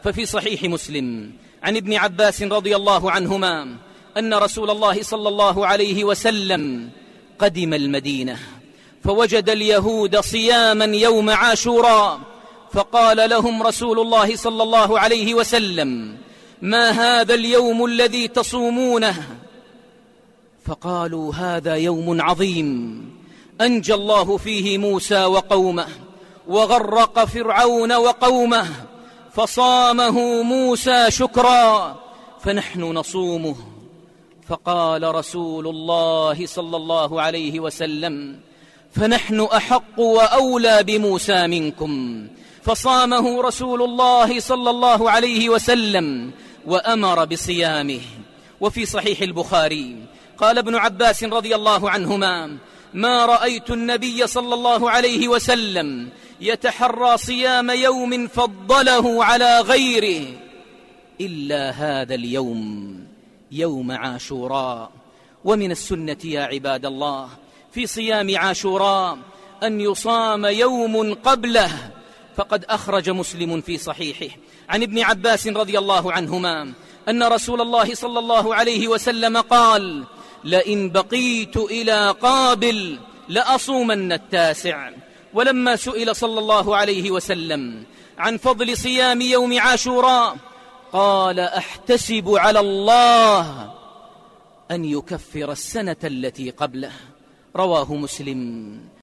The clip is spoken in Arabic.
ففي صحيح مسلم عن ابن عباس رضي الله عنهما أن رسول الله صلى الله عليه وسلم قدم المدينة فوجد اليهود صياما يوم عاشوراء، فقال لهم رسول الله صلى الله عليه وسلم: ما هذا اليوم الذي تصومونه؟ فقالوا: هذا يوم عظيم أنجى الله فيه موسى وقومه وغرق فرعون وقومه، فصامه موسى شكرا فنحن نصومه. فقال رسول الله صلى الله عليه وسلم: فنحن أحق وأولى بموسى منكم. فصامه رسول الله صلى الله عليه وسلم وأمر بصيامه. وفي صحيح البخاري قال ابن عباس رضي الله عنهما: ما رأيت النبي صلى الله عليه وسلم يتحرى صيام يوم فضله على غيره إلا هذا اليوم، يوم عاشوراء. ومن السنة يا عباد الله في صيام عاشوراء أن يصام يوم قبله، فقد أخرج مسلم في صحيحه عن ابن عباس رضي الله عنهما أن رسول الله صلى الله عليه وسلم قال: لئن بقيت إلى قابل لأصومن التاسع. ولما سئل صلى الله عليه وسلم عن فضل صيام يوم عاشوراء قال: أحتسب على الله أن يكفر السنة التي قبله. رواه مسلم.